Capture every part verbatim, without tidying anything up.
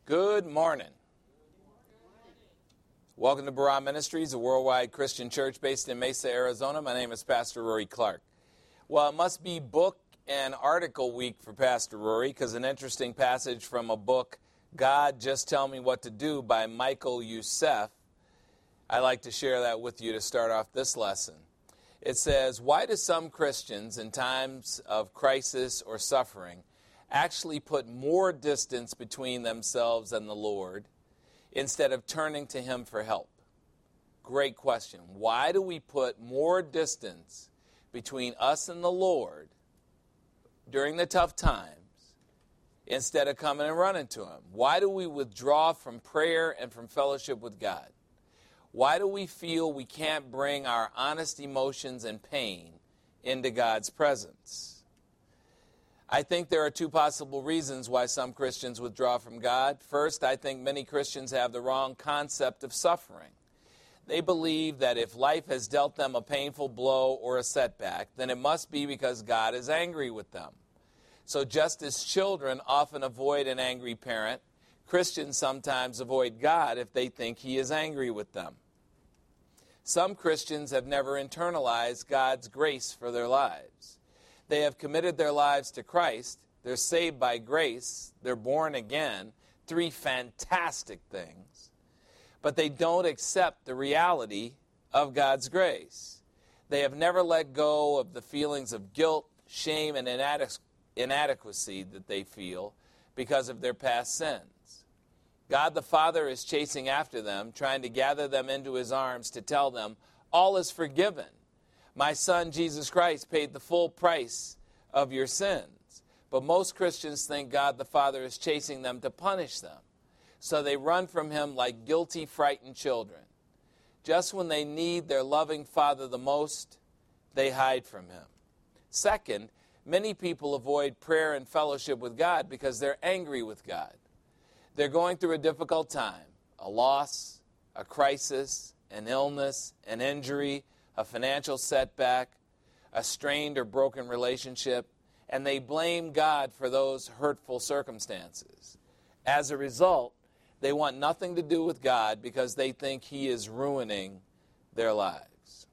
Good morning. Welcome to Barah Ministries, a worldwide Christian church based in Mesa, Arizona. My name is Pastor Rory Clark. Well, it must be book and article week for Pastor Rory, because an interesting passage from a book, God Just Tell Me What to Do by Michael Youssef. I'd like to share that with you to start off this lesson. It says, why do some Christians in times of crisis or suffering actually put more distance between themselves and the Lord instead of turning to Him for help? Great question. Why do we put more distance between us and the Lord during the tough times instead of coming and running to Him? Why do we withdraw from prayer and from fellowship with God? Why do we feel we can't bring our honest emotions and pain into God's presence? I think there are two possible reasons why some Christians withdraw from God. First, I think many Christians have the wrong concept of suffering. They believe that if life has dealt them a painful blow or a setback, then it must be because God is angry with them. So just as children often avoid an angry parent, Christians sometimes avoid God if they think He is angry with them. Some Christians have never internalized God's grace for their lives. They have committed their lives to Christ. They're saved by grace. They're born again. Three fantastic things. But they don't accept the reality of God's grace. They have never let go of the feelings of guilt, shame, and inadequ- inadequacy that they feel because of their past sins. God the Father is chasing after them, trying to gather them into His arms to tell them, all is forgiven. My Son, Jesus Christ, paid the full price of your sins. But most Christians think God the Father is chasing them to punish them. So they run from Him like guilty, frightened children. Just when they need their loving Father the most, they hide from Him. Second, many people avoid prayer and fellowship with God because they're angry with God. They're going through a difficult time, a loss, a crisis, an illness, an injury, a financial setback, a strained or broken relationship, and they blame God for those hurtful circumstances. As a result, they want nothing to do with God because they think He is ruining their lives.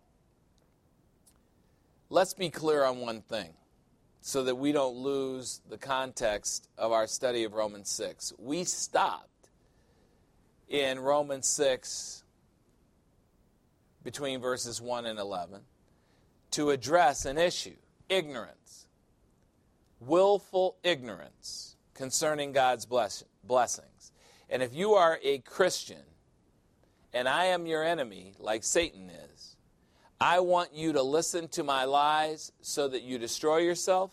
Let's be clear on one thing so that we don't lose the context of our study of Romans six. We stopped in Romans six between verses one and eleven, to address an issue, ignorance, willful ignorance concerning God's bless- blessings. And if you are a Christian, and I am your enemy, like Satan is, I want you to listen to my lies so that you destroy yourself.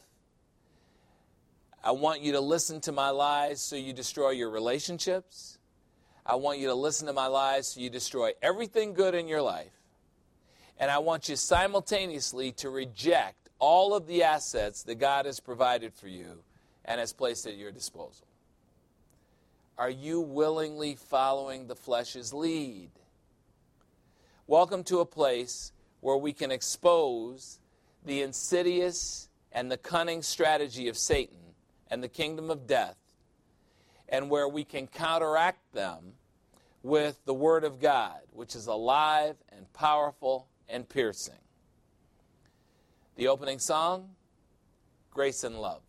I want you to listen to my lies so you destroy your relationships. I want you to listen to my lies so you destroy everything good in your life. And I want you simultaneously to reject all of the assets that God has provided for you and has placed at your disposal. Are you willingly following the flesh's lead? Welcome to a place where we can expose the insidious and the cunning strategy of Satan and the kingdom of death, and where we can counteract them with the Word of God, which is alive and powerful and piercing. The opening song, Grace and Love.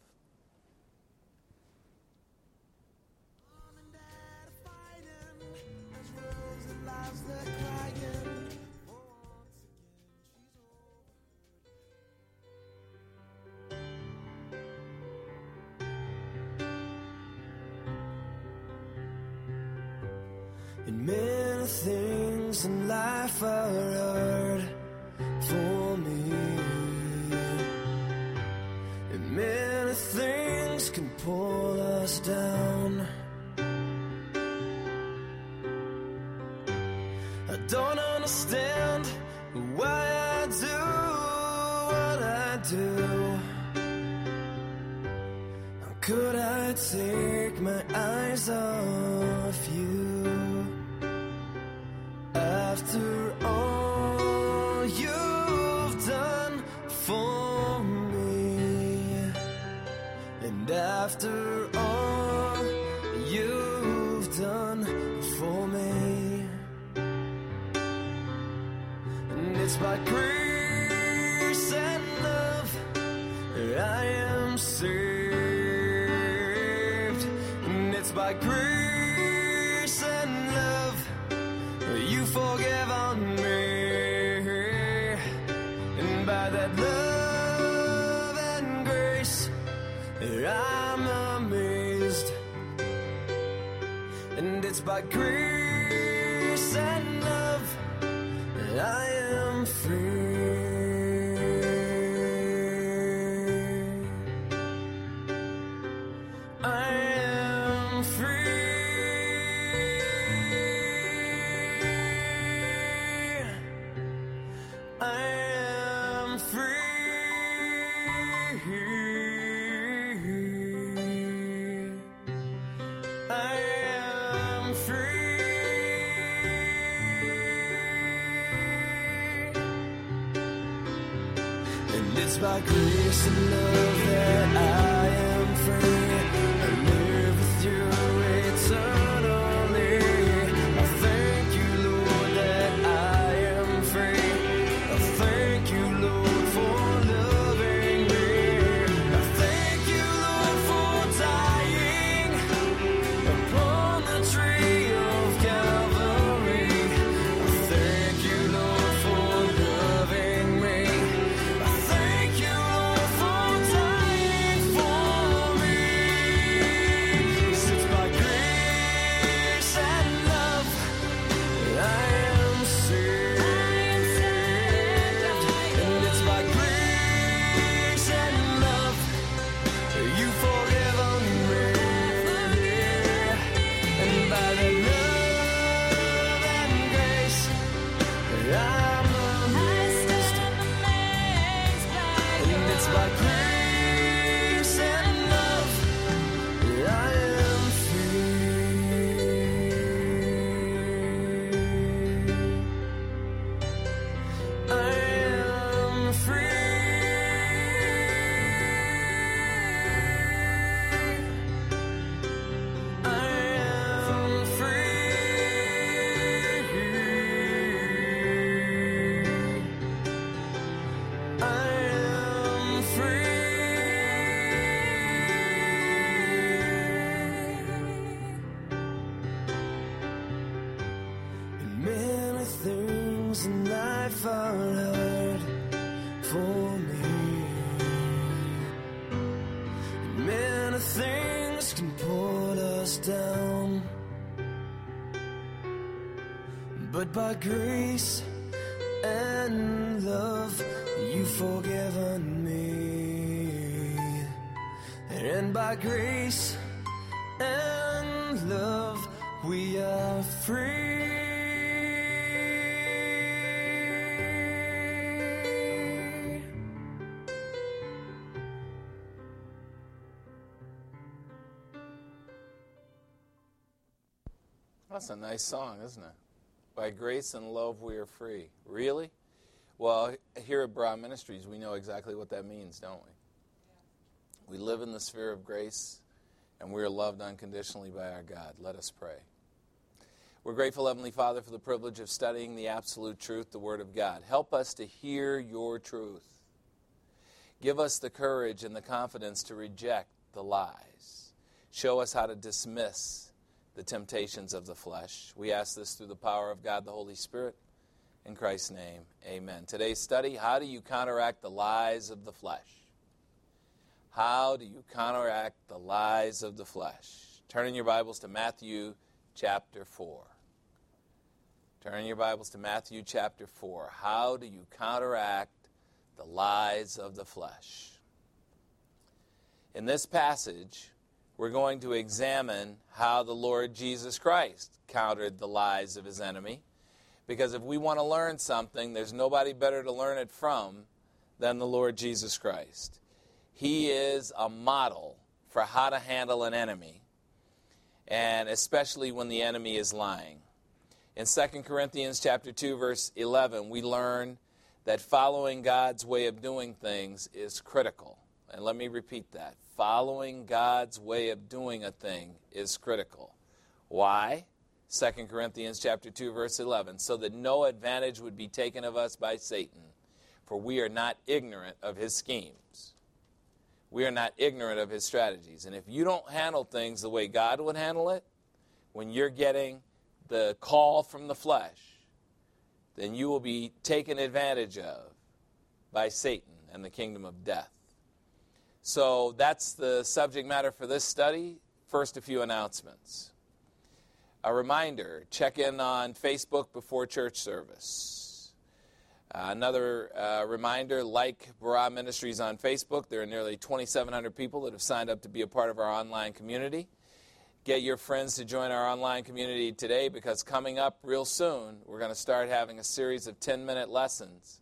And many things in life are hard for me, and many things can pull us down. I don't understand why I do what I do. How could I take my eyes off you? After all you've done for me, and after all you've by grace and love I am saved. And it's by grace and love you forgive on me. And by that love and grace I'm amazed. And it's by grace and love I am free. I am free. I am free. I am free. And it's by grace and love that I am free. I live with you eternally. I thank you, Lord, that I am free. I thank you, Lord, for loving me. I thank you, Lord, for dying upon the tree of Calvary. I thank you, Lord, for loving me. I thank you, Lord, for dying for me. 'Cause it's by grace and love I am saved. And it's by grace and love you forgive on me. And by the love and grace I'm amazed. And it's by grace and love I am free. I am free. I am free. I am free. And many things in life are hard for me. And many things can pull us down. But by grace and love you've forgiven me. And by grace and love we are free. That's a nice song, isn't it? By grace and love we are free. Really? Well, here at Brown Ministries, we know exactly what that means, don't we? We live in the sphere of grace, and we are loved unconditionally by our God. Let us pray. We're grateful, Heavenly Father, for the privilege of studying the absolute truth, the Word of God. Help us to hear your truth. Give us the courage and the confidence to reject the lies. Show us how to dismiss the temptations of the flesh. We ask this through the power of God, the Holy Spirit. In Christ's name, amen. Today's study, how do you counteract the lies of the flesh? How do you counteract the lies of the flesh? Turn in your Bibles to Matthew chapter four. Turn in your Bibles to Matthew chapter four. How do you counteract the lies of the flesh? In this passage, we're going to examine how the Lord Jesus Christ countered the lies of his enemy. Because if we want to learn something, there's nobody better to learn it from than the Lord Jesus Christ. He is a model for how to handle an enemy, and especially when the enemy is lying. In Second Corinthians chapter two, verse eleven, we learn that following God's way of doing things is critical. And let me repeat that. Following God's way of doing a thing is critical. Why? Second Corinthians chapter two, verse eleven, so that no advantage would be taken of us by Satan, for we are not ignorant of his schemes. We are not ignorant of his strategies. And if you don't handle things the way God would handle it, when you're getting the call from the flesh, then you will be taken advantage of by Satan and the kingdom of death. So that's the subject matter for this study. First, a few announcements. A reminder, check in on Facebook before church service. Uh, another uh, reminder, like Barah Ministries on Facebook. There are nearly twenty-seven hundred people that have signed up to be a part of our online community. Get your friends to join our online community today, because coming up real soon, we're going to start having a series of ten-minute lessons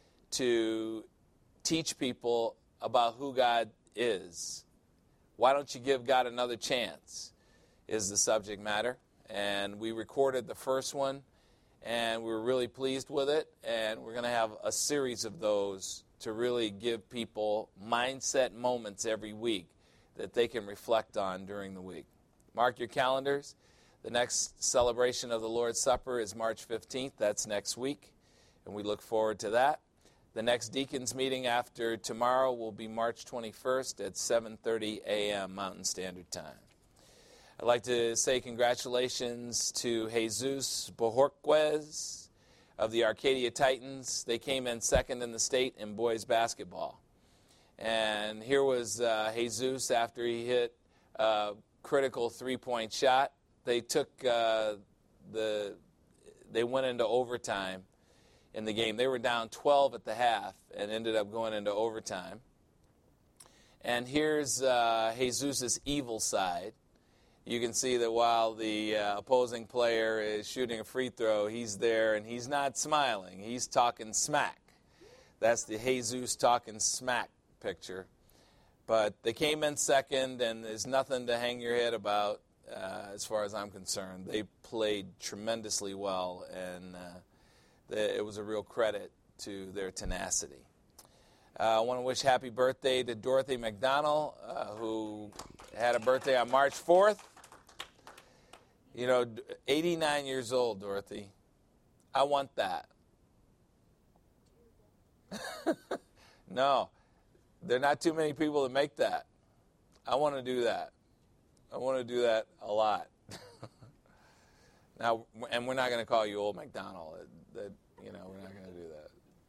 to teach people about who God is. Why don't you give God another chance is the subject matter. And we recorded the first one, and we were really pleased with it. And we're going to have a series of those to really give people mindset moments every week that they can reflect on during the week. Mark your calendars. The next celebration of the Lord's Supper is March fifteenth. That's next week, and we look forward to that. The next deacons meeting after tomorrow will be March twenty-first at seven thirty a.m. Mountain Standard Time. I'd like to say congratulations to Jesus Bojorquez of the Arcadia Titans. They came in second in the state in boys basketball. And here was uh, Jesus after he hit a critical three-point shot. They took uh, the, they went into overtime in the game. They were down twelve at the half and ended up going into overtime. And here's uh, Jesus' evil side. You can see that while the uh, opposing player is shooting a free throw, he's there and he's not smiling. He's talking smack. That's the Jesus talking smack picture. But they came in second, and there's nothing to hang your head about uh, as far as I'm concerned. They played tremendously well, and uh, the, it was a real credit to their tenacity. Uh, I want to wish happy birthday to Dorothy McDonald, uh, who had a birthday on March fourth. You know, eighty-nine years old, Dorothy. I want that. No, there are not too many people that make that. I want to do that. I want to do that a lot. Now, and we're not going to call you Old McDonald. That, you know, we're not going to do that.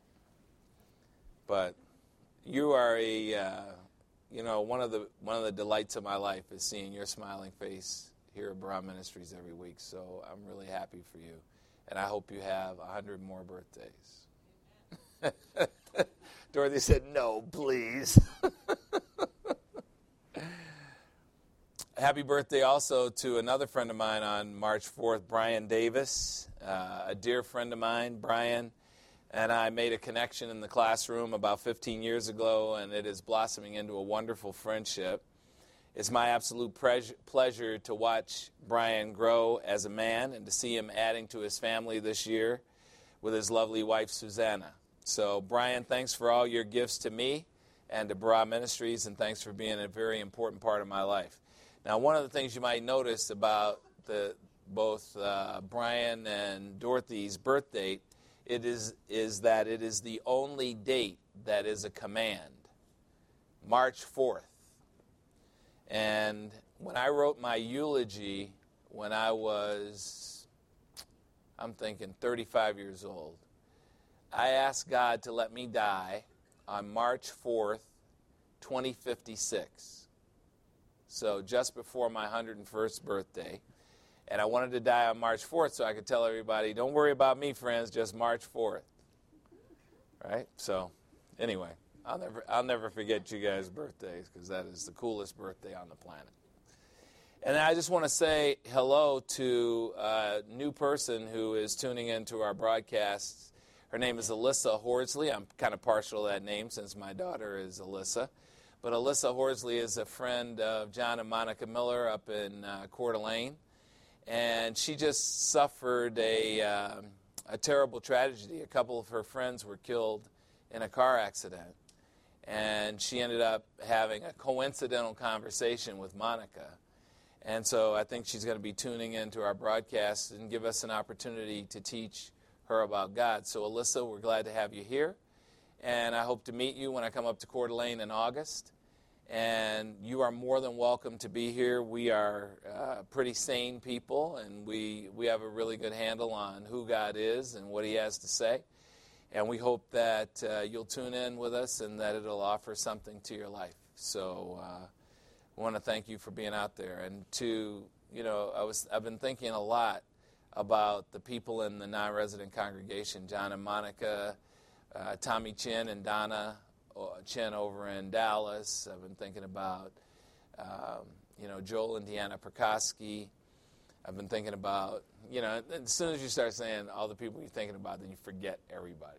But you are a, uh, you know, one of the one of the delights of my life is seeing your smiling face here at Barah Ministries every week. So I'm really happy for you, and I hope you have a hundred more birthdays. Dorothy said, "No, please." Happy birthday also to another friend of mine on March fourth, Brian Davis, uh, a dear friend of mine. Brian and I made a connection in the classroom about fifteen years ago, and it is blossoming into a wonderful friendship. It's my absolute pre- pleasure to watch Brian grow as a man and to see him adding to his family this year with his lovely wife, Susanna. So, Brian, thanks for all your gifts to me and to Barah Ministries, and thanks for being a very important part of my life. Now, one of the things you might notice about the both uh, Brian and Dorothy's birth date it is, is that it is the only date that is a command, March fourth. And when I wrote my eulogy when I was, I'm thinking thirty-five years old, I asked God to let me die on March fourth, twenty fifty-six. So just before my one hundred first birthday. And I wanted to die on March fourth so I could tell everybody, don't worry about me, friends, just March fourth. Right? So anyway, I'll never I'll never forget you guys' birthdays, because that is the coolest birthday on the planet. And I just want to say hello to a new person who is tuning into our broadcasts. Her name is Alyssa Horsley. I'm kind of partial to that name since my daughter is Alyssa. But Alyssa Horsley is a friend of John and Monica Miller up in uh, Coeur d'Alene. And she just suffered a, uh, a terrible tragedy. A couple of her friends were killed in a car accident. And she ended up having a coincidental conversation with Monica. And so I think she's going to be tuning into our broadcast and give us an opportunity to teach her about God. So Alyssa, we're glad to have you here. And I hope to meet you when I come up to Coeur d'Alene in August. And you are more than welcome to be here. We are uh, pretty sane people, and we, we have a really good handle on who God is and what he has to say. And we hope that uh, you'll tune in with us and that it'll offer something to your life. So uh, I want to thank you for being out there. And to, you know, I was, I've been thinking a lot about the people in the non-resident congregation, John and Monica, uh, Tommy Chin and Donna Chin over in Dallas. I've been thinking about, um, you know, Joel and Deanna Prokosky. I've been thinking about, you know, as soon as you start saying all the people you're thinking about, then you forget everybody.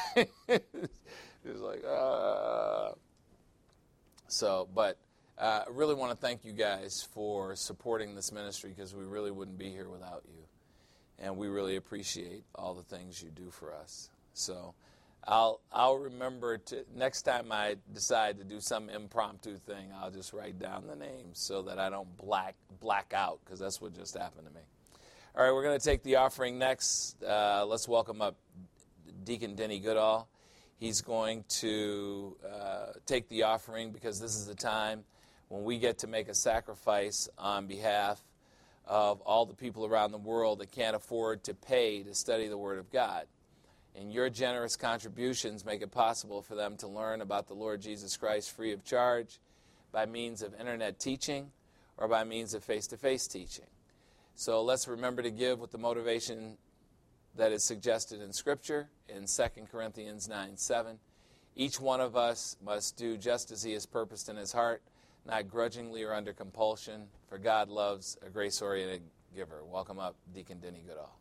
It's like, uh. So, but I uh, really want to thank you guys for supporting this ministry, because we really wouldn't be here without you. And we really appreciate all the things you do for us. So I'll I'll remember to next time I decide to do some impromptu thing, I'll just write down the names so that I don't black black out, because that's what just happened to me. All right, we're going to take the offering next. Uh, let's welcome up Deacon Denny Goodall. He's going to uh, take the offering, because this is the time when we get to make a sacrifice on behalf of all the people around the world that can't afford to pay to study the Word of God. And your generous contributions make it possible for them to learn about the Lord Jesus Christ free of charge by means of internet teaching or by means of face-to-face teaching. So let's remember to give with the motivation that is suggested in Scripture in Second Corinthians nine seven. Each one of us must do just as he has purposed in his heart, not grudgingly or under compulsion, for God loves a grace-oriented giver. Welcome up, Deacon Denny Goodall.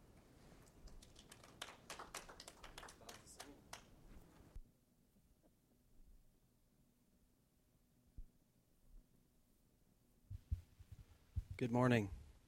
Good morning.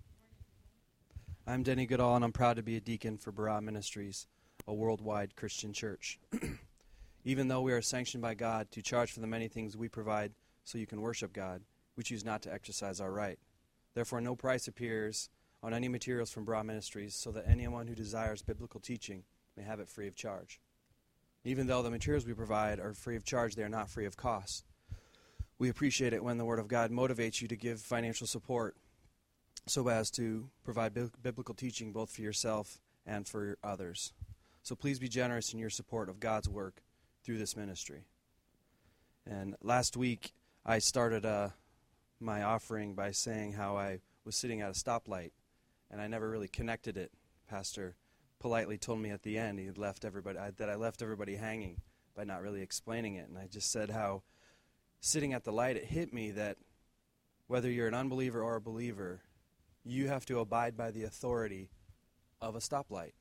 I'm Denny Goodall, and I'm proud to be a deacon for Barah Ministries, a worldwide Christian church. Even though we are sanctioned by God to charge for the many things we provide so you can worship God, we choose not to exercise our right. Therefore, no price appears on any materials from Barah Ministries, so that anyone who desires biblical teaching may have it free of charge. Even though the materials we provide are free of charge, they are not free of cost. We appreciate it when the Word of God motivates you to give financial support so as to provide bi- biblical teaching both for yourself and for others. So please be generous in your support of God's work through this ministry. And last week, I started uh, my offering by saying how I was sitting at a stoplight, and I never really connected it. Pastor politely told me at the end he had left everybody I, that I left everybody hanging by not really explaining it. And I just said how sitting at the light, it hit me that whether you're an unbeliever or a believer, you have to abide by the authority of a stoplight.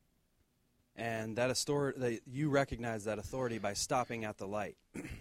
And that, astor- that you recognize that authority by stopping at the light.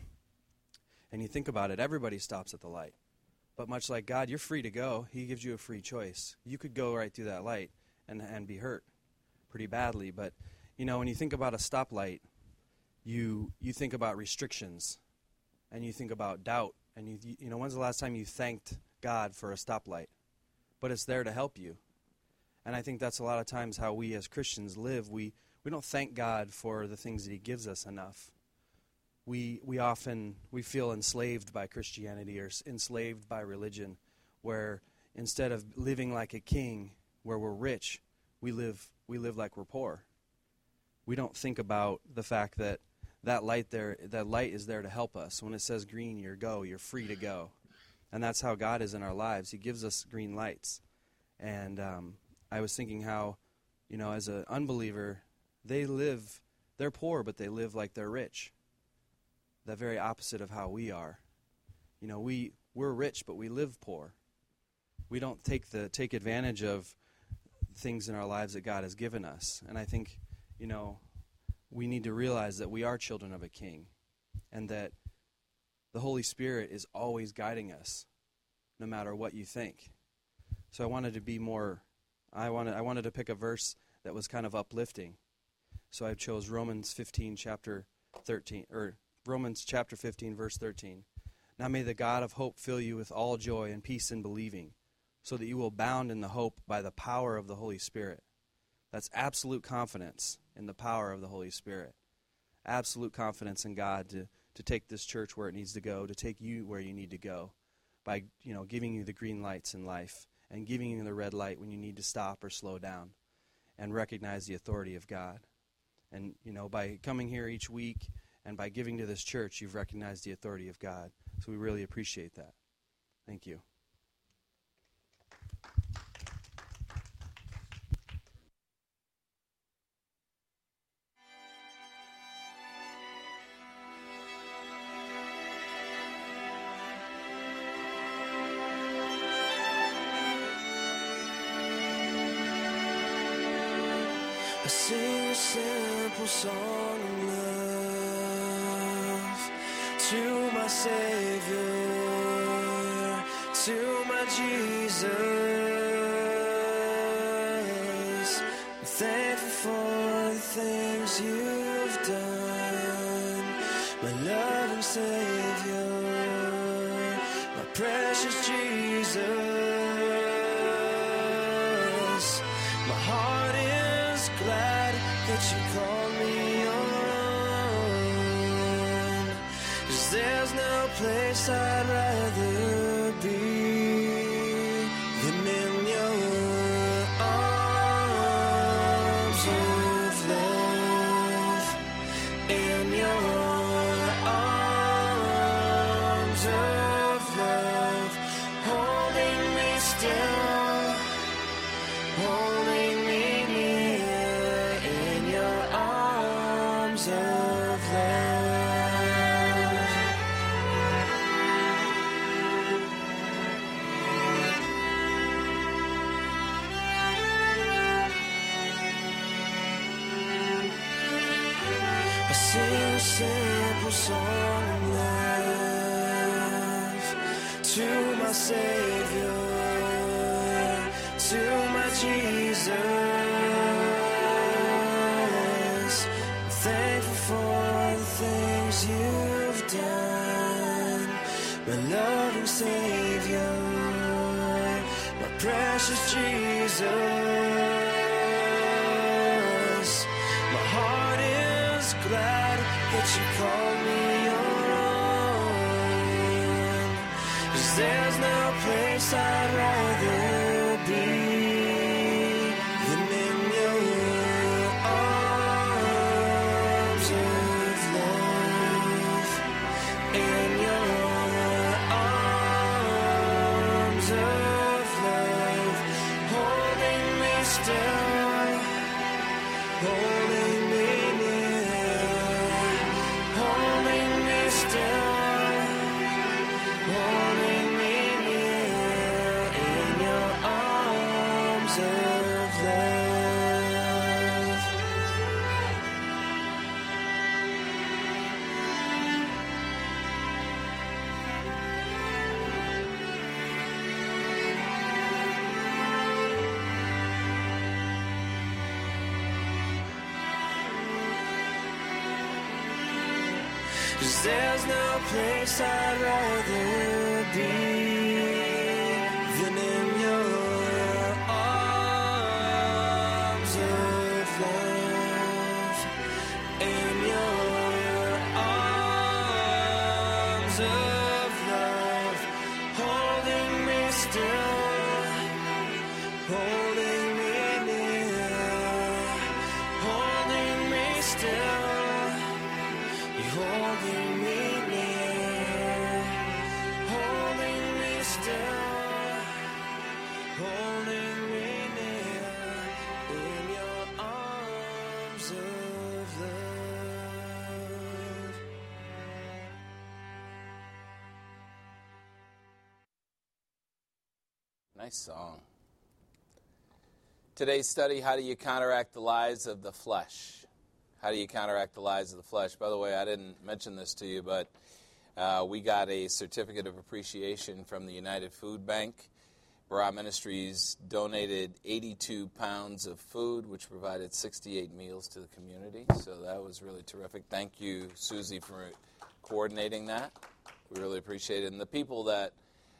And you think about it, everybody stops at the light. But much like God, you're free to go. He gives you a free choice. You could go right through that light and, and be hurt pretty badly. But, you know, when you think about a stoplight, you you think about restrictions. And you think about doubt. And, you you know, when's the last time you thanked God for a stoplight? But it's there to help you. And I think that's a lot of times how we as Christians live. We we don't thank God for the things that he gives us enough. We we often, we feel enslaved by Christianity or enslaved by religion, where instead of living like a king, where we're rich, we live we live like we're poor. We don't think about the fact that that light there, that light is there to help us. When it says green, you're go, you're free to go. And that's how God is in our lives. He gives us green lights. And um, I was thinking how, you know, as an unbeliever, they live, they're poor, but they live like they're rich. The very opposite of how we are. You know, we, we're rich, but we live poor. We don't take the take advantage of things in our lives that God has given us. And I think, you know, we need to realize that we are children of a king, and that the Holy Spirit is always guiding us, no matter what you think. So I wanted to be more, I wanted, I wanted to pick a verse that was kind of uplifting. So I chose Romans fifteen, chapter thirteen, or Romans chapter fifteen, verse thirteen. Now may the God of hope fill you with all joy and peace in believing, so that you will abound in the hope by the power of the Holy Spirit. That's absolute confidence in the power of the Holy Spirit. Absolute confidence in God to, to take this church where it needs to go, to take you where you need to go, by, you know, giving you the green lights in life and giving you the red light when you need to stop or slow down and recognize the authority of God. And, you know, by coming here each week and by giving to this church, you've recognized the authority of God. So we really appreciate that. Thank you. I sing a simple song of love to my Savior, to my Jesus. I'm thankful for the things you've done, my loving Savior, my precious Jesus. My heart is glad that you called me on, 'cause there's no place I'd rather be than in your arms of love, in your arms of love, holding me still, holding me near in your arms of love. I sing a simple song of love to my Savior, to my Jesus. I'm thankful for the things you've done, my loving Savior, my precious Jesus. My heart is glad that you called me on, 'cause there's no place I'd rather be than in your arms of love, in your arms of love, holding me still, holding me near, holding me still, holding me near in your arms of love. Cause there's no place I'd rather be than in your arms of love, in your arms of love, holding me still, holding me near, holding me still. Holding me near, holding me still, holding me near in your arms of love. Nice song. Today's study, how do you counteract the lies of the flesh? How do you counteract the lies of the flesh? By the way, I didn't mention this to you, but uh, we got a certificate of appreciation from the United Food Bank. Barah Ministries donated eighty-two pounds of food, which provided sixty-eight meals to the community. So that was really terrific. Thank you, Susie, for coordinating that. We really appreciate it. And the people that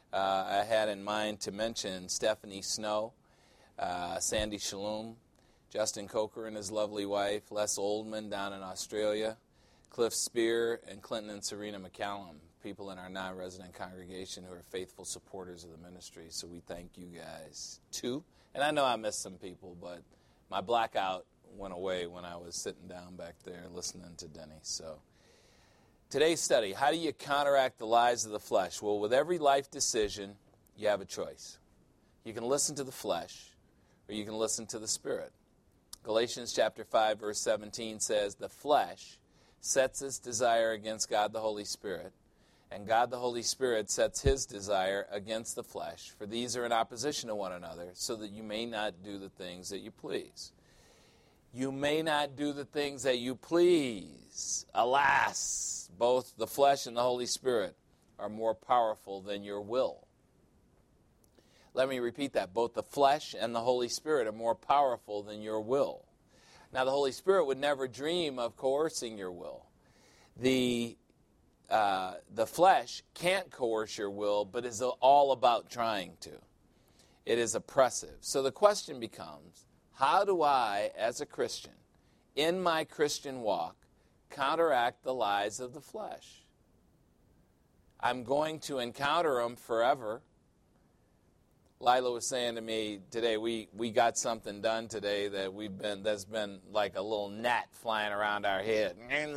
uh, I had in mind to mention Stephanie Snow, uh, Sandy Shalom, Justin Coker and his lovely wife, Les Oldman down in Australia, Cliff Spear, and Clinton and Serena McCallum, people in our non-resident congregation who are faithful supporters of the ministry. So we thank you guys, too. And I know I missed some people, but my blackout went away when I was sitting down back there listening to Denny. So today's study, how do you counteract the lies of the flesh? Well, with every life decision, you have a choice. You can listen to the flesh, or you can listen to the Spirit. Galatians chapter five, verse seventeen says, the flesh sets its desire against God the Holy Spirit, and God the Holy Spirit sets his desire against the flesh, for these are in opposition to one another, so that you may not do the things that you please. You may not do the things that you please. Alas, both the flesh and the Holy Spirit are more powerful than your will. Let me repeat that. Both the flesh and the Holy Spirit are more powerful than your will. Now, the Holy Spirit would never dream of coercing your will. The, uh, the flesh can't coerce your will, but is all about trying to. It is oppressive. So the question becomes, how do I, as a Christian, in my Christian walk, counteract the lies of the flesh? I'm going to encounter them forever. Lila was saying to me today, we, we got something done today that we've been, that's been like a little gnat flying around our head.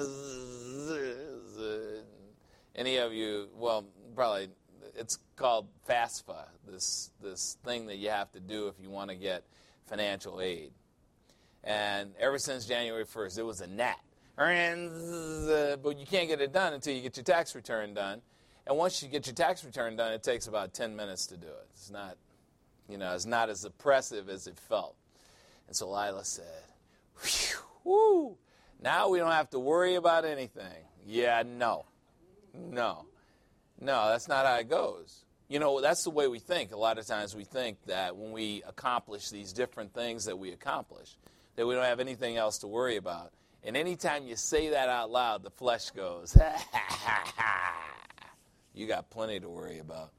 Any of you, well, probably, it's called FAFSA, this, this thing that you have to do if you want to get financial aid. And ever since January first, it was a gnat. But you can't get it done until you get your tax return done. And once you get your tax return done, it takes about ten minutes to do it. It's not, you know, it's not as oppressive as it felt. And so Lila said, whew, now we don't have to worry about anything. Yeah, no. No. No, that's not how it goes. You know, that's the way we think. A lot of times we think that when we accomplish these different things that we accomplish, that we don't have anything else to worry about. And anytime you say that out loud, the flesh goes, ha, ha, ha, ha. You got plenty to worry about.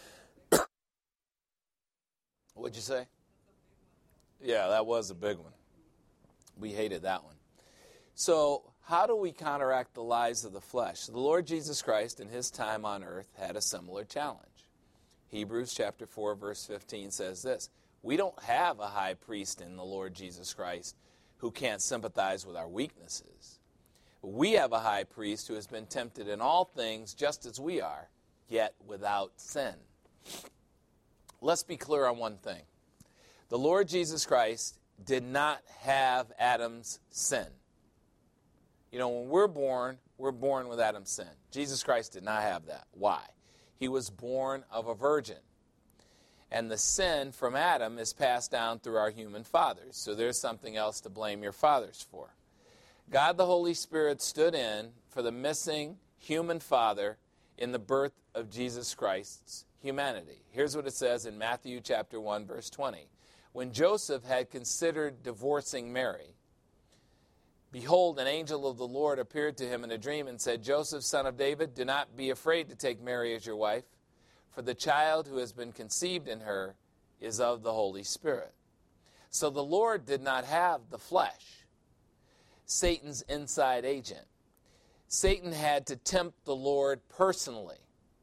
What'd you say? Yeah, that was a big one. We hated that one. So how do we counteract the lies of the flesh? The Lord Jesus Christ in his time on earth had a similar challenge. Hebrews chapter four, verse fifteen says this, we don't have a high priest in the Lord Jesus Christ who can't sympathize with our weaknesses. We have a high priest who has been tempted in all things just as we are, yet without sin. Let's be clear on one thing. The Lord Jesus Christ did not have Adam's sin. You know, when we're born, we're born with Adam's sin. Jesus Christ did not have that. Why? He was born of a virgin. And the sin from Adam is passed down through our human fathers. So there's something else to blame your fathers for. God the Holy Spirit stood in for the missing human father in the birth of Jesus Christ's humanity. Here's what it says in Matthew chapter one, verse twenty. When Joseph had considered divorcing Mary, behold, an angel of the Lord appeared to him in a dream and said, Joseph, son of David, do not be afraid to take Mary as your wife, for the child who has been conceived in her is of the Holy Spirit. So the Lord did not have the flesh, Satan's inside agent. Satan had to tempt the Lord personally.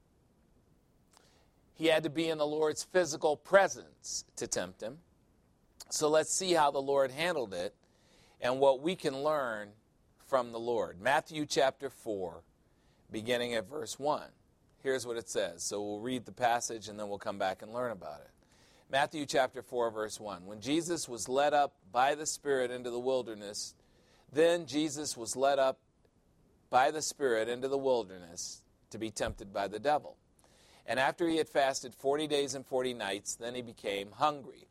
He had to be in the Lord's physical presence to tempt him. So let's see how the Lord handled it and what we can learn from the Lord. Matthew chapter four, beginning at verse one. Here's what it says. So we'll read the passage and then we'll come back and learn about it. Matthew chapter four, verse one. When Jesus was led up by the Spirit into the wilderness, then Jesus was led up by the Spirit into the wilderness to be tempted by the devil. And after he had fasted forty days and forty nights, then he became hungry.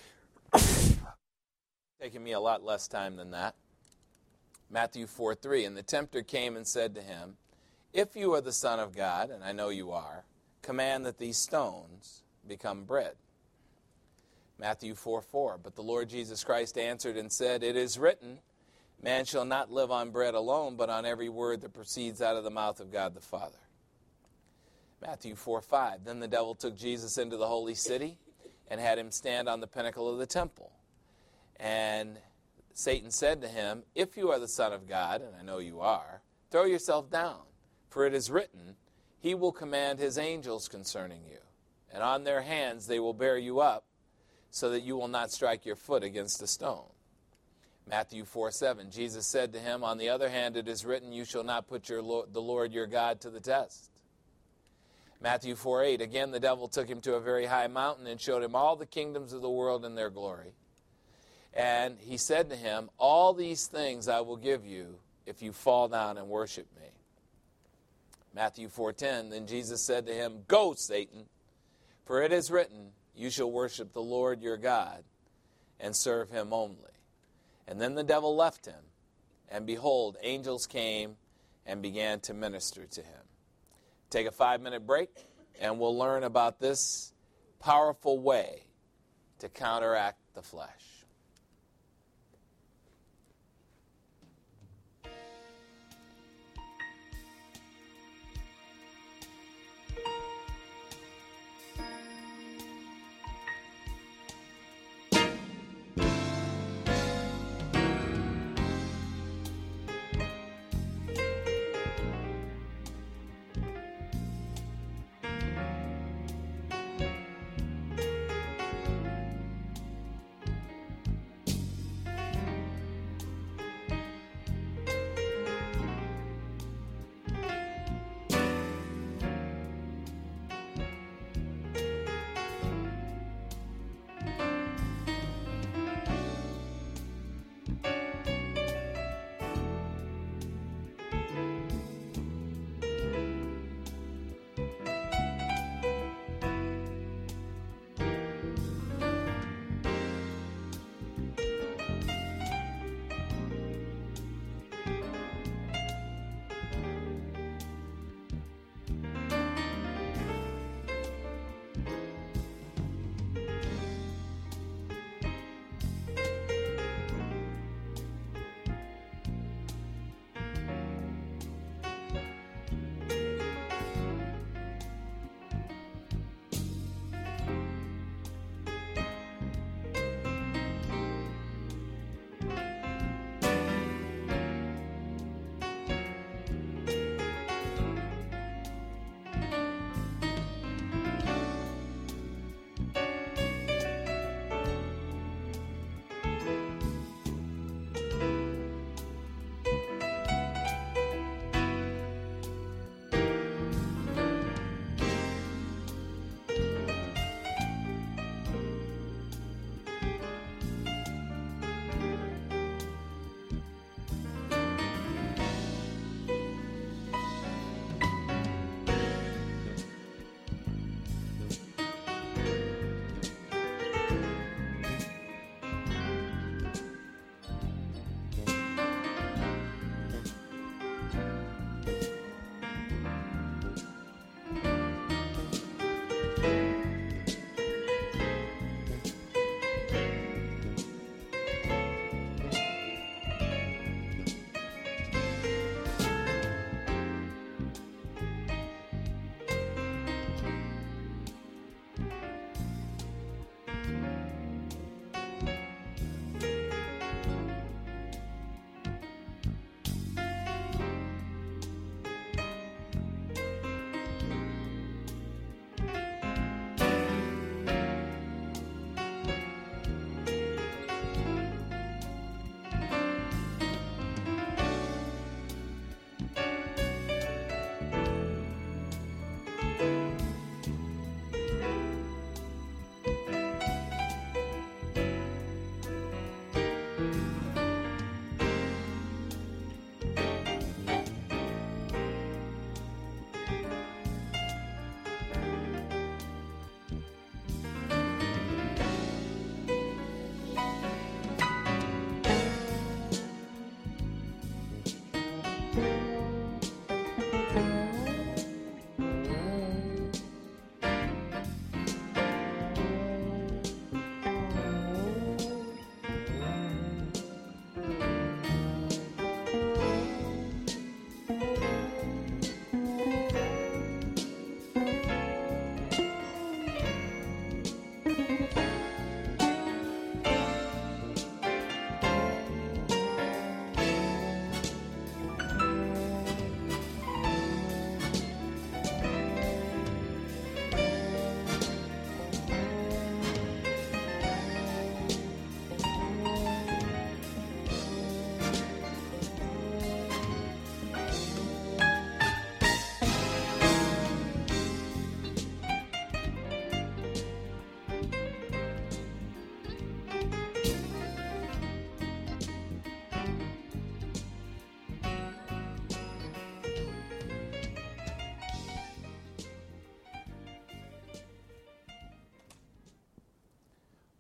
Taking me a lot less time than that. Matthew four three. And the tempter came and said to him, if you are the Son of God, and I know you are, command that these stones become bread. Matthew four four. But the Lord Jesus Christ answered and said, it is written, man shall not live on bread alone, but on every word that proceeds out of the mouth of God the Father. Matthew four five. Then the devil took Jesus into the holy city and had him stand on the pinnacle of the temple. And Satan said to him, "If you are the Son of God," and I know you are, "throw yourself down, for it is written, He will command His angels concerning you, and on their hands they will bear you up, so that you will not strike your foot against a stone." Matthew four seven. Jesus said to him, "On the other hand, it is written, you shall not put your Lord, the Lord your God to the test." Matthew four eight. Again, the devil took him to a very high mountain and showed him all the kingdoms of the world and their glory. And he said to him, "All these things I will give you if you fall down and worship me." Matthew four ten. Then Jesus said to him, "Go, Satan, for it is written, you shall worship the Lord your God and serve him only." And then the devil left him, and behold, angels came and began to minister to him. Take a five-minute break, and we'll learn about this powerful way to counteract the flesh.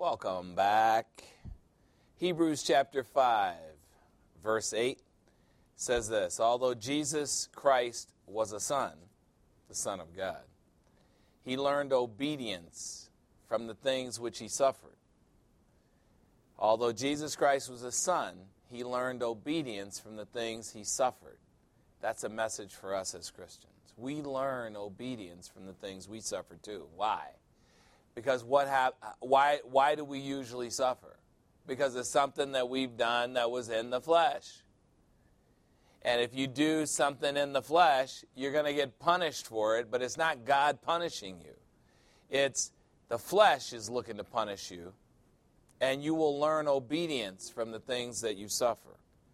Welcome back. Hebrews chapter five, verse eight says this: although Jesus Christ was a son, the Son of God, he learned obedience from the things which he suffered. Although Jesus Christ was a son, he learned obedience from the things he suffered. That's a message for us as Christians. We learn obedience from the things we suffer too. Why? Because what hap- why, why do we usually suffer? Because it's something that we've done that was in the flesh. And if you do something in the flesh, you're going to get punished for it, but it's not God punishing you. It's the flesh is looking to punish you, and you will learn obedience from the things that you suffer.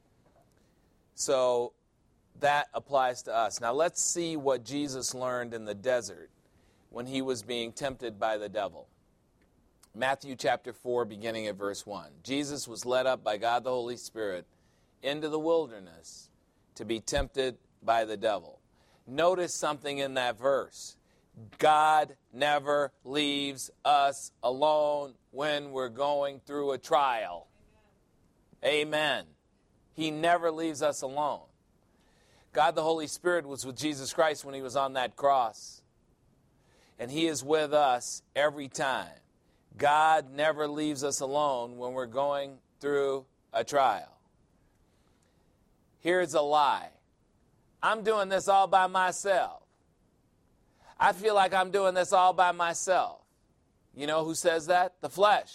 So that applies to us. Now let's see what Jesus learned in the desert when he was being tempted by the devil. Matthew chapter four, beginning at verse one. Jesus was led up by God the Holy Spirit into the wilderness to be tempted by the devil. Notice something in that verse. God never leaves us alone when we're going through a trial. Amen. Amen. He never leaves us alone. God the Holy Spirit was with Jesus Christ when he was on that cross. And he is with us every time. God never leaves us alone when we're going through a trial. Here's a lie. I'm doing this all by myself. I feel like I'm doing this all by myself. You know who says that? The flesh.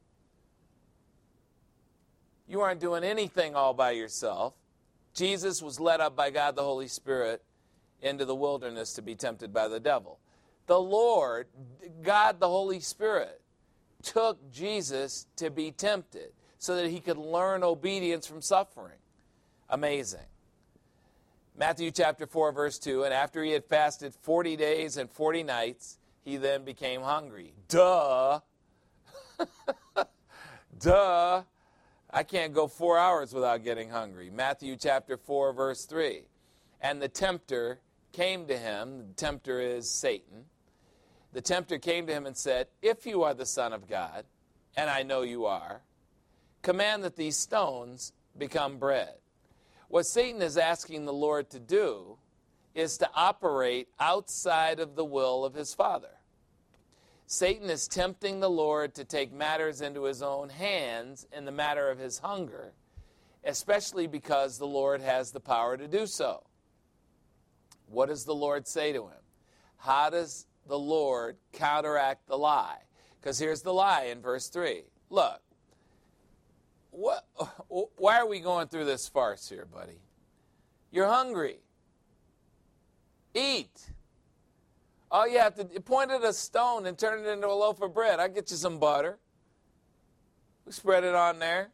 You aren't doing anything all by yourself. Jesus was led up by God the Holy Spirit into the wilderness to be tempted by the devil. The Lord, God the Holy Spirit, took Jesus to be tempted so that he could learn obedience from suffering. Amazing. Matthew chapter four, verse two, and after he had fasted forty days and forty nights, he then became hungry. Duh. Duh. I can't go four hours without getting hungry. Matthew chapter four, verse three. And the tempter came to him. The tempter is Satan. The tempter came to him and said, if you are the Son of God, and I know you are, command that these stones become bread. What Satan is asking the Lord to do is to operate outside of the will of his Father. Satan is tempting the Lord to take matters into his own hands in the matter of his hunger, especially because the Lord has the power to do so. What does the Lord say to him? How does the Lord counteract the lie? Because here's the lie in verse three. Look, what, why are we going through this farce here, buddy? You're hungry. Eat. All you have to point at a stone and turn it into a loaf of bread. I'll get you some butter. We spread it on there.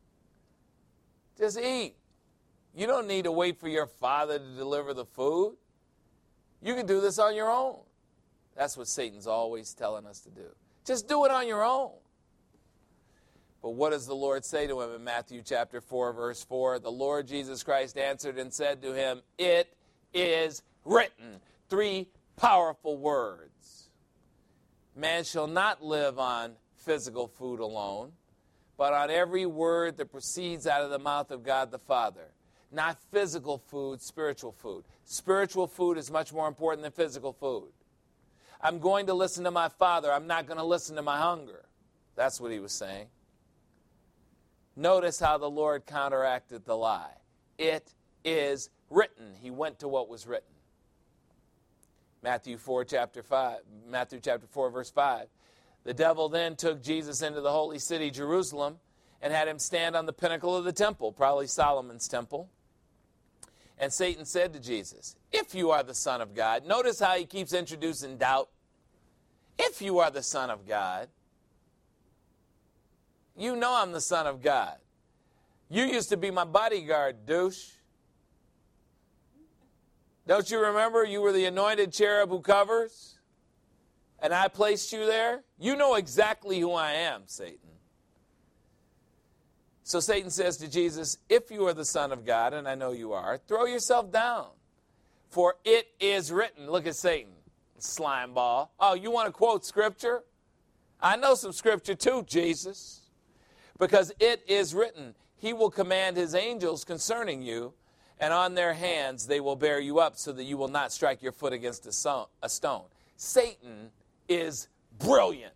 Just eat. You don't need to wait for your father to deliver the food. You can do this on your own. That's what Satan's always telling us to do. Just do it on your own. But what does the Lord say to him in Matthew chapter four, verse four? The Lord Jesus Christ answered and said to him, it is written. Three powerful words. Man shall not live on physical food alone, but on every word that proceeds out of the mouth of God the Father. Not physical food, spiritual food. Spiritual food is much more important than physical food. I'm going to listen to my Father. I'm not going to listen to my hunger. That's what he was saying. Notice how the Lord counteracted the lie. It is written. He went to what was written. Matthew four, chapter five, Matthew chapter four, verse five. The devil then took Jesus into the holy city, Jerusalem, and had him stand on the pinnacle of the temple, probably Solomon's temple. And Satan said to Jesus, if you are the Son of God, notice how he keeps introducing doubt. If you are the Son of God, you know I'm the Son of God. You used to be my bodyguard, douche. Don't you remember you were the anointed cherub who covers? And I placed you there? You know exactly who I am, Satan. So Satan says to Jesus, if you are the Son of God, and I know you are, throw yourself down. For it is written. Look at Satan, slime ball. Oh, you want to quote Scripture? I know some scripture too, Jesus. Because it is written, he will command his angels concerning you, and on their hands they will bear you up so that you will not strike your foot against a so- a stone. Satan is brilliant.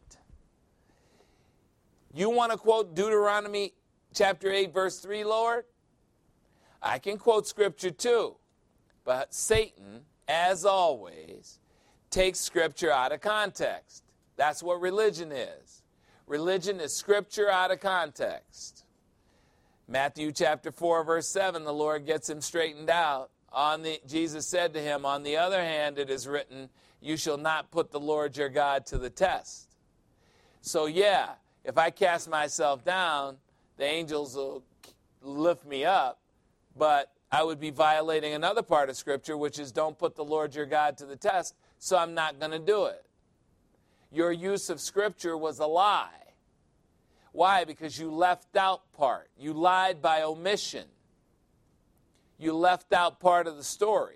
You want to quote Deuteronomy chapter eight, verse three, Lord? I can quote scripture too. But Satan, as always, takes scripture out of context. That's what religion is. Religion is scripture out of context. Matthew chapter four, verse seven, the Lord gets him straightened out. On the, Jesus said to him, on the other hand, it is written, you shall not put the Lord your God to the test. So yeah, if I cast myself down, the angels will lift me up, but I would be violating another part of Scripture, which is don't put the Lord your God to the test, so I'm not going to do it. Your use of Scripture was a lie. Why? Because you left out part. You lied by omission. You left out part of the story.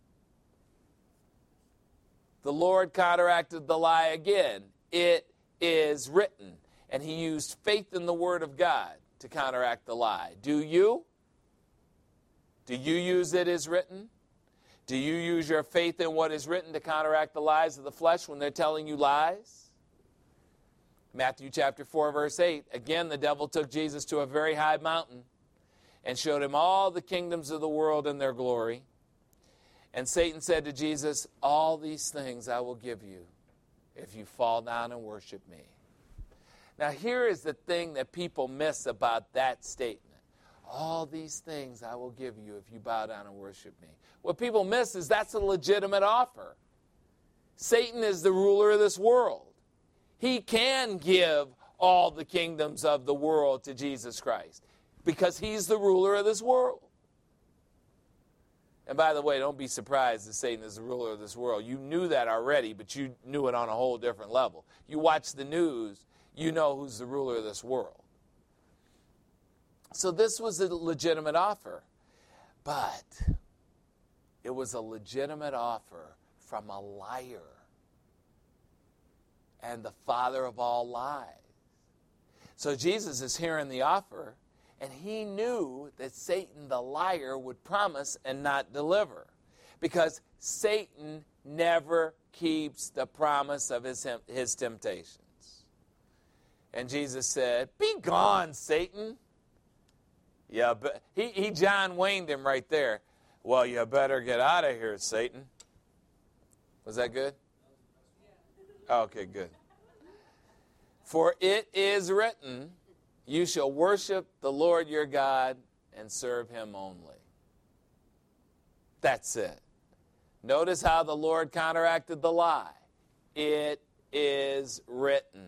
The Lord counteracted the lie again. It is written. And he used faith in the Word of God to counteract the lie. Do you? Do you use it as written? Do you use your faith in what is written to counteract the lies of the flesh when they're telling you lies? Matthew chapter four, verse eight. Again, the devil took Jesus to a very high mountain and showed him all the kingdoms of the world and their glory. And Satan said to Jesus, all these things I will give you if you fall down and worship me. Now, here is the thing that people miss about that statement. All these things I will give you if you bow down and worship me. What people miss is that's a legitimate offer. Satan is the ruler of this world. He can give all the kingdoms of the world to Jesus Christ because he's the ruler of this world. And by the way, don't be surprised that Satan is the ruler of this world. You knew that already, but you knew it on a whole different level. You watch the news, you know who's the ruler of this world. So this was a legitimate offer, but it was a legitimate offer from a liar and the father of all lies. So Jesus is hearing the offer, and he knew that Satan, the liar, would promise and not deliver, because Satan never keeps the promise of his, his temptations. And Jesus said, be gone, Satan. Yeah, but he, he John Wayne'd him right there. Well, you better get out of here, Satan. Was that good? Okay, good. For it is written, you shall worship the Lord your God and serve him only. That's it. Notice how the Lord counteracted the lie. It is written.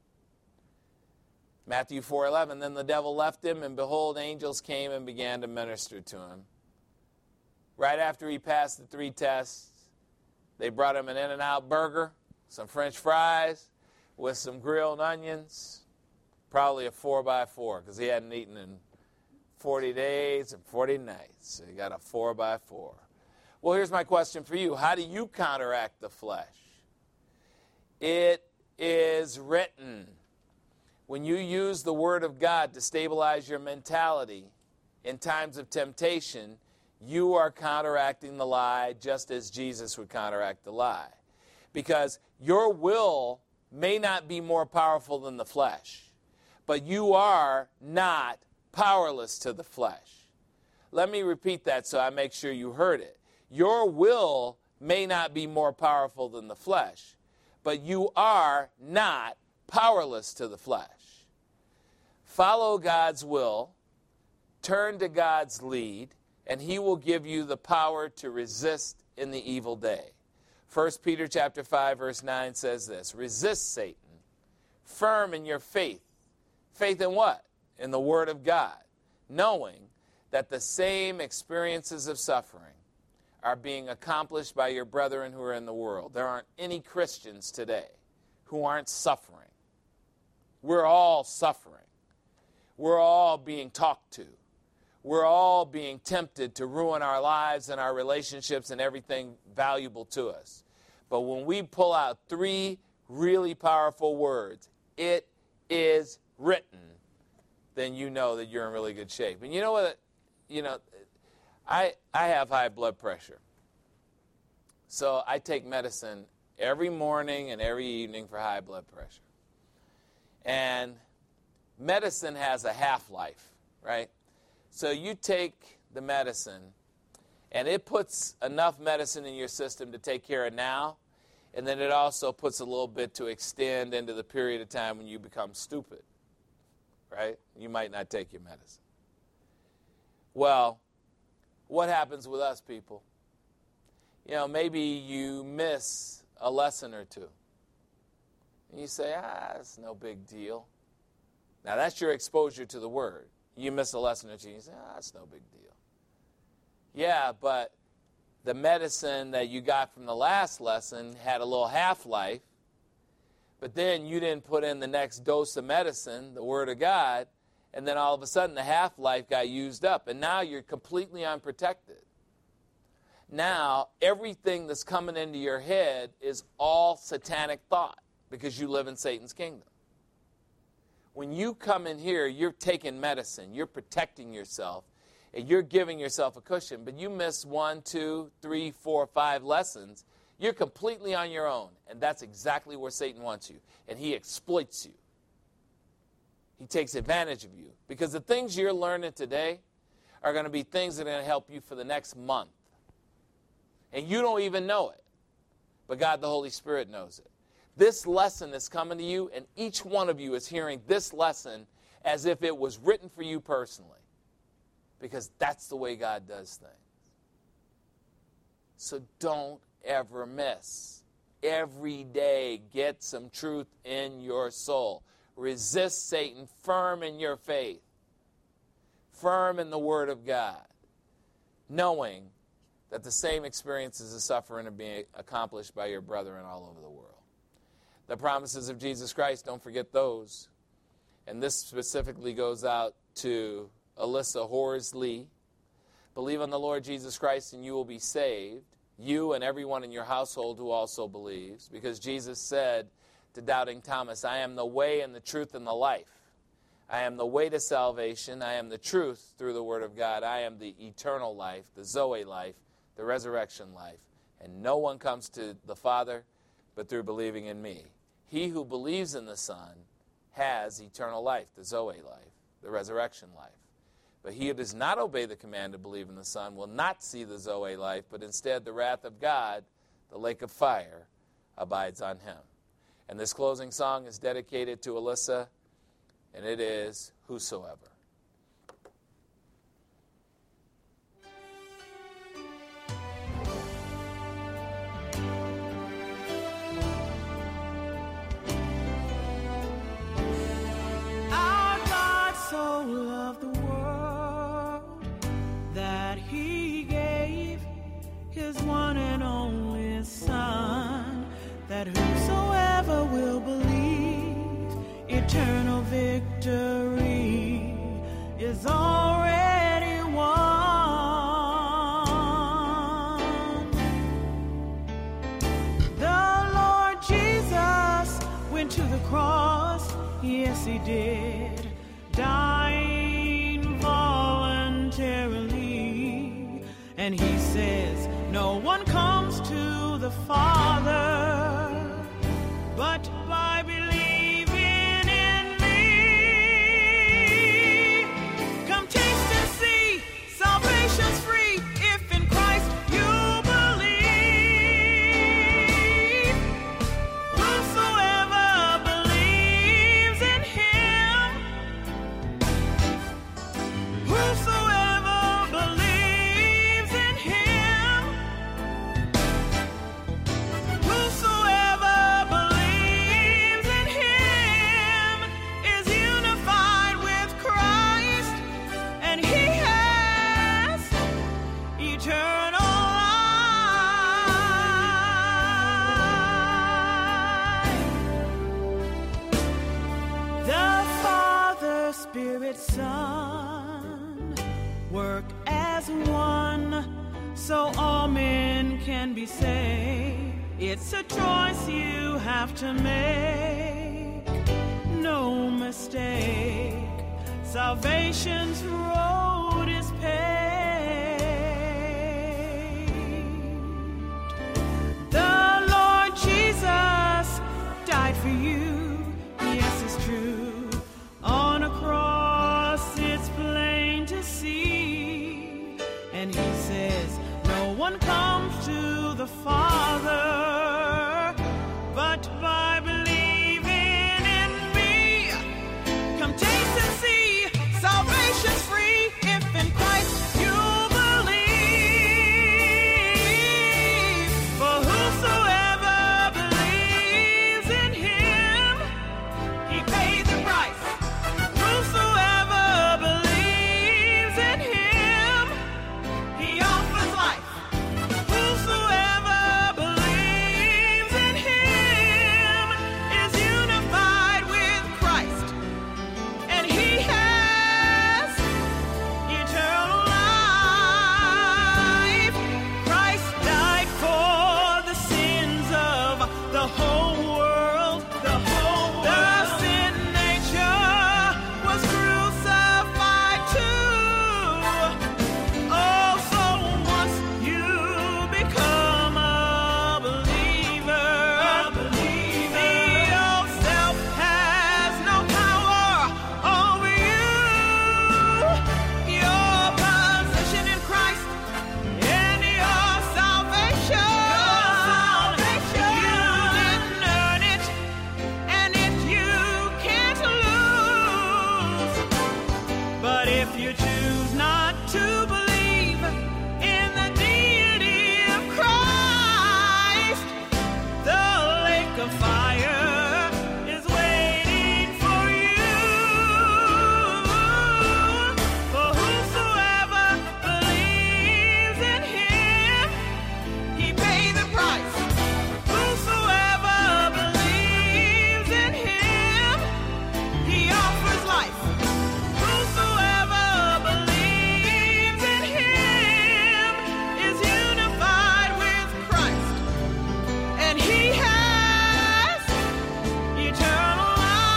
Matthew four eleven, then the devil left him, and behold, angels came and began to minister to him. Right after he passed the three tests, they brought him an In-N-Out burger, some French fries, with some grilled onions, probably a four by four, because he hadn't eaten in forty days and forty nights. So he got a four by four. Well, here's my question for you. How do you counteract the flesh? It is written. When you use the Word of God to stabilize your mentality in times of temptation, you are counteracting the lie just as Jesus would counteract the lie. Because your will may not be more powerful than the flesh, but you are not powerless to the flesh. Let me repeat that so I make sure you heard it. Your will may not be more powerful than the flesh, but you are not powerless to the flesh. Follow God's will, turn to God's lead, and he will give you the power to resist in the evil day. First Peter chapter five, verse nine says this, resist Satan, firm in your faith. Faith in what? In the Word of God, knowing that the same experiences of suffering are being accomplished by your brethren who are in the world. There aren't any Christians today who aren't suffering. We're all suffering. We're all being talked to. We're all being tempted to ruin our lives and our relationships and everything valuable to us. But when we pull out three really powerful words, it is written, then you know that you're in really good shape. And you know what? You know, I I have high blood pressure. So I take medicine every morning and every evening for high blood pressure. And medicine has a half-life, right? So you take the medicine, and it puts enough medicine in your system to take care of now, and then it also puts a little bit to extend into the period of time when you become stupid, right? You might not take your medicine. Well, what happens with us people? You know, maybe you miss a lesson or two. And you say, ah, it's no big deal. Now, that's your exposure to the Word. You miss a lesson or two, you say, ah, it's no big deal. Yeah, but the medicine that you got from the last lesson had a little half-life, but then you didn't put in the next dose of medicine, the Word of God, and then all of a sudden the half-life got used up, and now you're completely unprotected. Now, everything that's coming into your head is all satanic thought because you live in Satan's kingdom. When you come in here, you're taking medicine, you're protecting yourself, and you're giving yourself a cushion, but you miss one, two, three, four, five lessons, you're completely on your own, and that's exactly where Satan wants you, and he exploits you. He takes advantage of you because the things you're learning today are going to be things that are going to help you for the next month. And you don't even know it, but God the Holy Spirit knows it. This lesson is coming to you, and each one of you is hearing this lesson as if it was written for you personally, because that's the way God does things. So don't ever miss. Every day, get some truth in your soul. Resist Satan, firm in your faith, firm in the Word of God, knowing that the same experiences of suffering are being accomplished by your brethren all over the world. The promises of Jesus Christ, don't forget those. And this specifically goes out to Alyssa Horsley. Believe on the Lord Jesus Christ and you will be saved, you and everyone in your household who also believes, because Jesus said to doubting Thomas, I am the way and the truth and the life. I am the way to salvation. I am the truth through the Word of God. I am the eternal life, the Zoe life, the resurrection life. And no one comes to the Father but through believing in me. He who believes in the Son has eternal life, the Zoe life, the resurrection life. But he who does not obey the command to believe in the Son will not see the Zoe life, but instead the wrath of God, the lake of fire, abides on him. And this closing song is dedicated to Alyssa, and it is Whosoever. Our God so loved the world that he gave his one and only Son, that whosoever will believe, eternal victory is already won. The Lord Jesus went to the cross, yes he did, dying voluntarily. And he says, no one comes to the Father but by believing in me. Come taste and see, salvation's free if in Christ you believe. Whosoever believes in him, whosoever believes in him, whosoever believes in him is unified with Christ, and he has eternal life. The Father, Spirit, Son work as one, so all men can be saved. It's a choice you have to make. mistake. Salvation's road is paved. The Lord Jesus died for you. Yes, it's true. On a cross, it's plain to see. And he says, no one comes to the Father but by believing in me. Come taste and see, salvation's free if in Christ you believe. For whosoever believes in him, he paid the price. Whosoever believes in him, he offers life. Whosoever believes in him is unified with Christ, and he has eternal life. Christ died for the sins of the whole world. The whole world. The sin nature was crucified too. Oh, so once you become a believer, the old self has no power over you. Your position in Christ and your salvation. You didn't earn it, and it you can't lose. But if you choose not to believe in the deity of Christ, the lake of fire is waiting for you. For whosoever believes in him, he paid the price. Whosoever believes in him, he offers life. Whosoever believes in him is unified with Christ, and he has eternal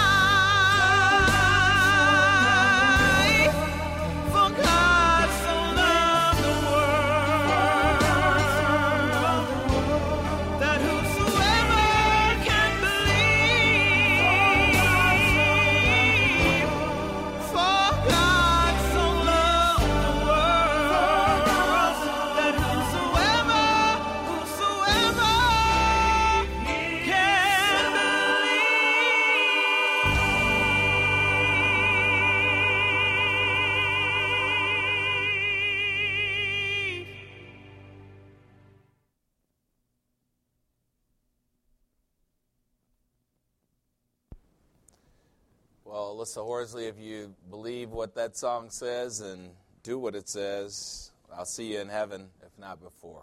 life. For God so loved the world that whosoever can believe. For God so loved the world that whosoever, whosoever can believe. Well, Alyssa Horsley, if you believe what that song says and do what it says, I'll see you in heaven, if not before.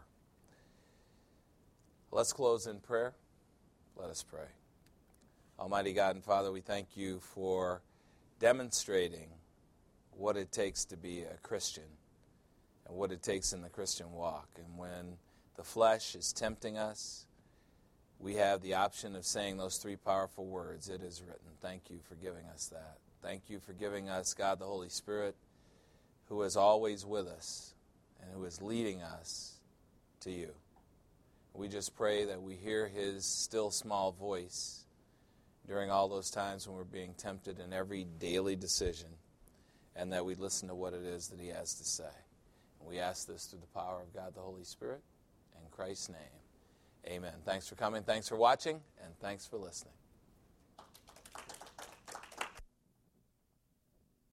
Let's close in prayer. Let us pray. Almighty God and Father, we thank you for demonstrating what it takes to be a Christian and what it takes in the Christian walk. And when the flesh is tempting us, we have the option of saying those three powerful words, "It is written." Thank you for giving us that. Thank you for giving us, God, the Holy Spirit, who is always with us and who is leading us to you. We just pray that we hear his still small voice during all those times when we're being tempted in every daily decision, and that we listen to what it is that he has to say. And we ask this through the power of God, the Holy Spirit, in Christ's name. Amen. Thanks for coming, thanks for watching, and thanks for listening.